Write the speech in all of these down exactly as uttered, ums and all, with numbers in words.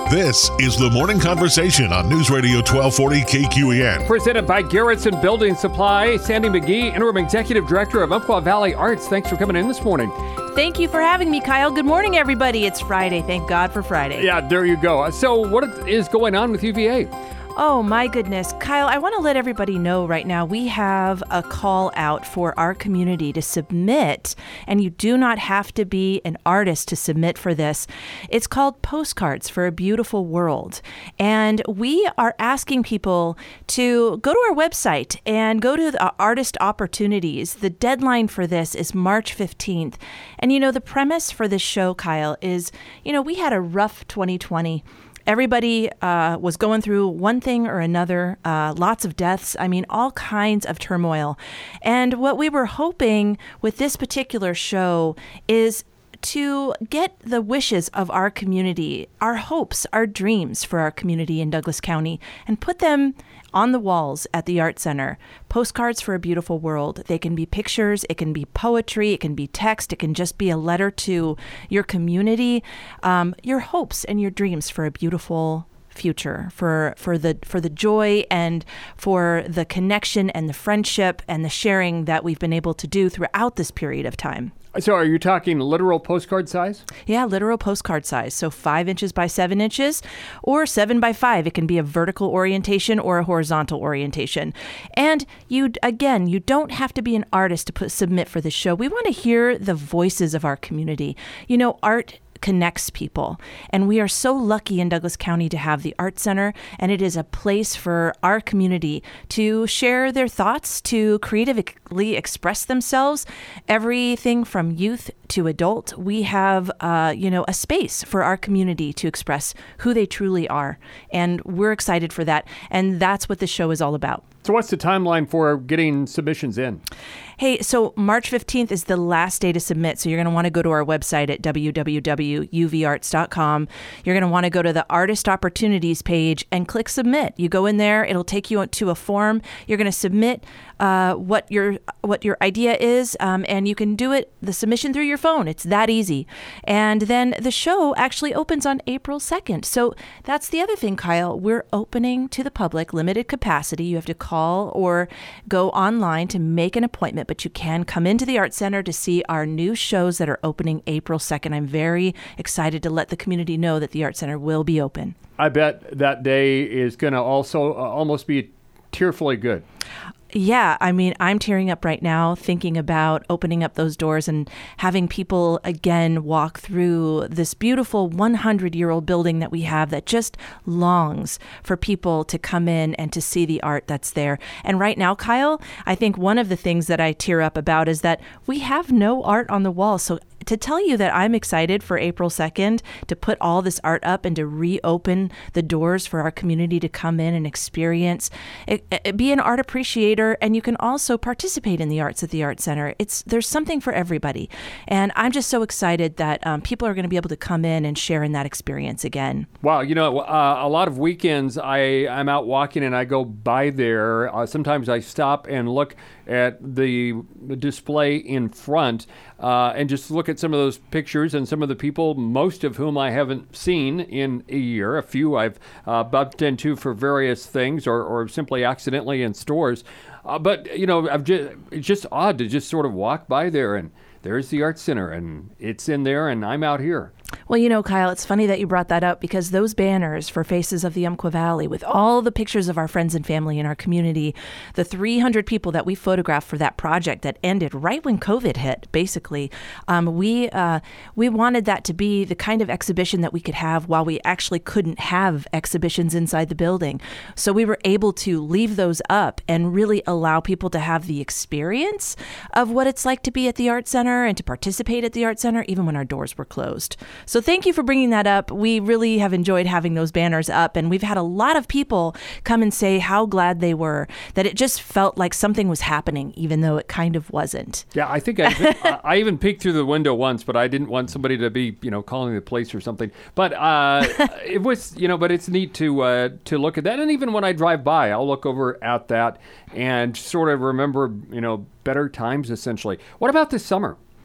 This is the Morning Conversation on News Radio twelve forty K Q E N. Presented by Garrettson Building Supply. Sandy McGee, Interim Executive Director of Umpqua Valley Arts. Thanks for coming in this morning. Thank you for having me, Kyle. Good morning, everybody. It's Friday. Thank God for Friday. Yeah, there you go. So what is going on with U V A? Oh, my goodness. Kyle, I want to let everybody know right now we have a call out for our community to submit, and you do not have to be an artist to submit for this. It's called Postcards for a Beautiful World, and we are asking people to go to our website and go to the Artist Opportunities. The deadline for this is March fifteenth, and you know, the premise for this show, Kyle, is, you know, we had a rough twenty twenty. Everybody uh, was going through one thing or another, uh, lots of deaths. I mean, all kinds of turmoil. And what we were hoping with this particular show is to get the wishes of our community, our hopes, our dreams for our community in Douglas County, and put them on the walls at the Art Center. Postcards for a Beautiful World. They can be pictures, it can be poetry, it can be text, it can just be a letter to your community, um, your hopes and your dreams for a beautiful future, for for the for the joy and for the connection and the friendship and the sharing that we've been able to do throughout this period of time. So are you talking literal postcard size? Yeah, literal postcard size. So five inches by seven inches or seven by five. It can be a vertical orientation or a horizontal orientation. And you, again, you don't have to be an artist to put submit for this show. We want to hear the voices of our community. You know, art connects people. And we are so lucky in Douglas County to have the Art Center, and it is a place for our community to share their thoughts, to creatively express themselves, everything from youth to adult. We have, uh, you know, a space for our community to express who they truly are, and we're excited for that, and that's what the show is all about. So what's the timeline for getting submissions in? Hey, so March fifteenth is the last day to submit. So you're going to want to go to our website at w w w dot u v arts dot com. You're going to want to go to the Artist Opportunities page and click Submit. You go in there, it'll take you to a form. You're going to submit uh, what your what your idea is, um, and you can do it, the submission through your phone. It's that easy. And then the show actually opens on April second. So that's the other thing, Kyle. We're opening to the public, limited capacity. You have to call or go online to make an appointment, but you can come into the Art Center to see our new shows that are opening April second. I'm very excited to let the community know that the Art Center will be open. I bet that day is going to also uh, almost be tearfully good. Yeah, I mean, I'm tearing up right now thinking about opening up those doors and having people again walk through this beautiful hundred-year-old building that we have that just longs for people to come in and to see the art that's there. And right now, Kyle, I think one of the things that I tear up about is that we have no art on the wall. So to tell you that I'm excited for April second to put all this art up and to reopen the doors for our community to come in and experience, it, it, be an art appreciator, and you can also participate in the arts at the Art Center. It's there's something for everybody, and I'm just so excited that um, people are going to be able to come in and share in that experience again. Wow, you know, uh, a lot of weekends I I'm out walking and I go by there. Uh, sometimes I stop and look at the display in front uh, and just look at some of those pictures and some of the people, most of whom I haven't seen in a year. A few I've uh, bumped into for various things or, or simply accidentally in stores. Uh, but, you know, I've just, it's just odd to just sort of walk by there and there's the Art Center and it's in there and I'm out here. Well, you know, Kyle, it's funny that you brought that up because those banners for Faces of the Umpqua Valley with all the pictures of our friends and family in our community, the three hundred people that we photographed for that project that ended right when COVID hit, basically, um, we uh, we wanted that to be the kind of exhibition that we could have while we actually couldn't have exhibitions inside the building. So we were able to leave those up and really allow people to have the experience of what it's like to be at the Art Center and to participate at the Art Center, even when our doors were closed. So thank you for bringing that up. We really have enjoyed having those banners up, and we've had a lot of people come and say how glad they were, that it just felt like something was happening, even though it kind of wasn't. Yeah, I think I, I even peeked through the window once, but I didn't want somebody to be, you know, calling the police or something. But uh, it was, you know, but it's neat to uh, to look at that. And even when I drive by, I'll look over at that and sort of remember, you know, better times, essentially. What about this summer?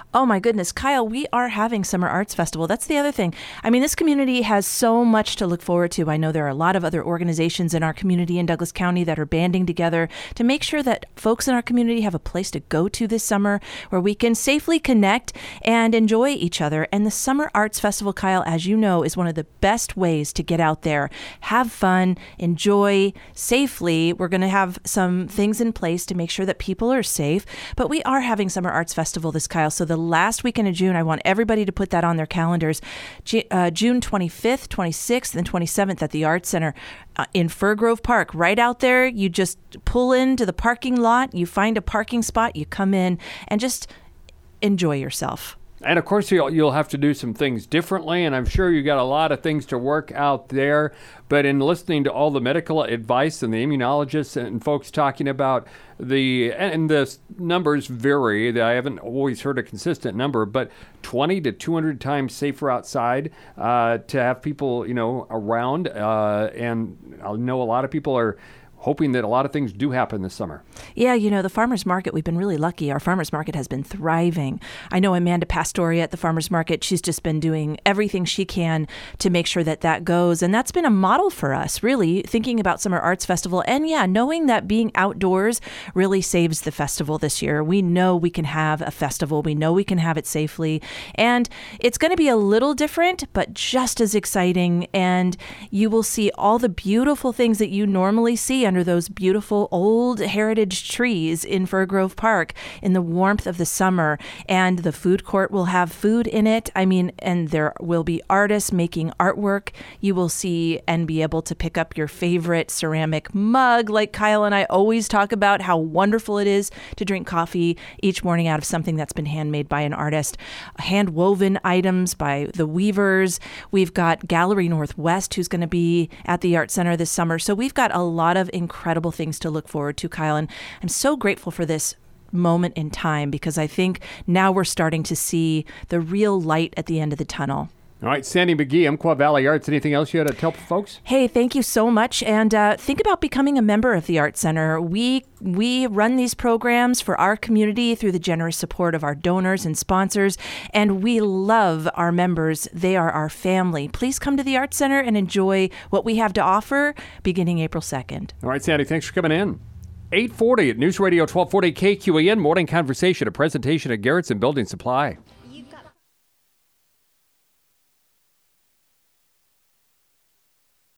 Oh my goodness, Kyle, we are having Summer Arts Festival. That's the other thing. I mean, this community has so much to look forward to. I know there are a lot of other organizations in our community in Douglas County that are banding together to make sure that folks in our community have a place to go to this summer where we can safely connect and enjoy each other. And the Summer Arts Festival, Kyle, as you know, is one of the best ways to get out there, have fun, enjoy safely. We're going to have some things in place to make sure that people are safe, but we are having Summer Arts Festival this, Kyle. So the last weekend of June, I want everybody to put that on their calendars. G- uh, June twenty-fifth, twenty-sixth, and twenty-seventh at the Arts Center uh, in Fir Grove Park. Right out there, you just pull into the parking lot, you find a parking spot, you come in, and just enjoy yourself. And of course, you'll, you'll have to do some things differently, and I'm sure you got a lot of things to work out there. But in listening to all the medical advice and the immunologists and folks talking about the, and the numbers vary, I haven't always heard a consistent number, but twenty to two hundred times safer outside uh, to have people, you know, around. Uh, and I know a lot of people are hoping that a lot of things do happen this summer. Yeah, you know, the farmers market, we've been really lucky. Our farmers market has been thriving. I know Amanda Pastoria at the farmers market, she's just been doing everything she can to make sure that that goes. And that's been a model for us, really, thinking about Summer Arts Festival. And yeah, knowing that being outdoors really saves the festival this year. We know we can have a festival. We know we can have it safely. And it's going to be a little different, but just as exciting. And you will see all the beautiful things that you normally see under those beautiful old heritage trees in Fir Grove Park in the warmth of the summer. And the food court will have food in it. I mean, and there will be artists making artwork. You will see and be able to pick up your favorite ceramic mug. Like Kyle and I always talk about how wonderful it is to drink coffee each morning out of something that's been handmade by an artist. Hand woven items by the weavers. We've got Gallery Northwest, who's going to be at the Art Center this summer. So we've got a lot of incredible things to look forward to, Kyle. And I'm so grateful for this moment in time because I think now we're starting to see the real light at the end of the tunnel. All right, Sandy McGee, Umpqua Valley Arts. Anything else you had to tell folks? Hey, thank you so much. And uh, think about becoming a member of the Art Center. We we run these programs for our community through the generous support of our donors and sponsors, and we love our members. They are our family. Please come to the Art Center and enjoy what we have to offer beginning April second. All right, Sandy, thanks for coming in. eight forty at News Radio twelve forty K Q A N, Morning Conversation, a presentation of Garrettson Building Supply.